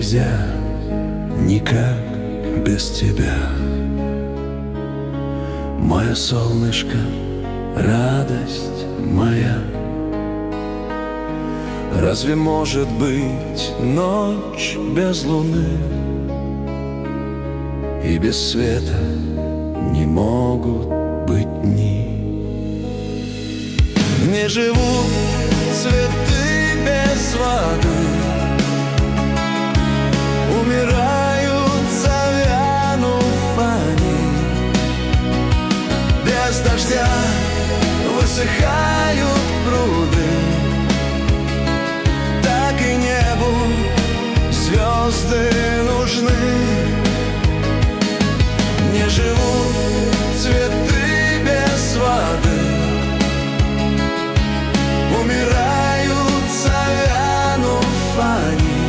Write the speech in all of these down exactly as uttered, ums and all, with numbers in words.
нельзя никак без тебя. Мое солнышко, радость моя. Разве может быть ночь без луны? И без света не могут быть дни. Не живут цветы без воды, умирают, завянув они. Без дождя высыхают пруды, так и небу звезды нужны. Не живут цветы без воды, умирают, завянув они.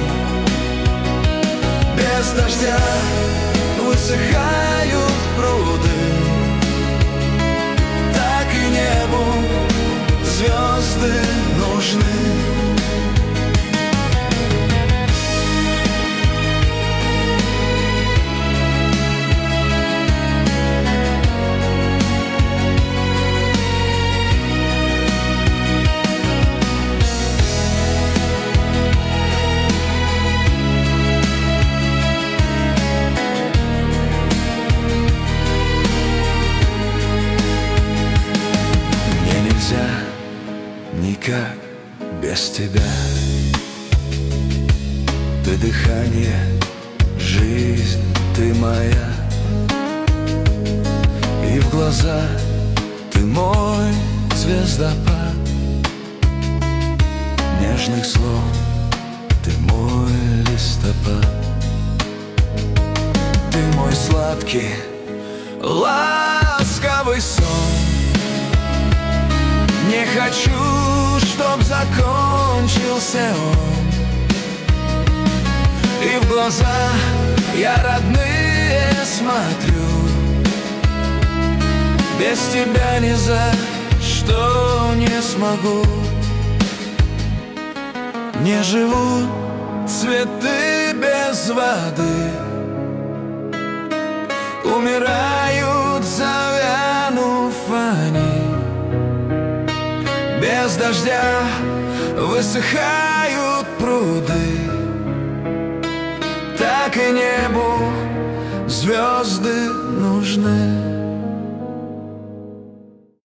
Без дождя высыхают пруды, так и небу звезды нужны. Никак без тебя. Ты дыхание, жизнь, ты моя. И в глаза ты мой звездопад. Нежных слов ты мой листопад. Ты мой сладкий, ласковый сон. Не хочу, чтоб закончился он. И в глаза я родные смотрю. Без тебя ни за что не смогу. Не живут цветы без воды, умирают, завянув они. Без дождя высыхают пруды, так и небу звезды нужны.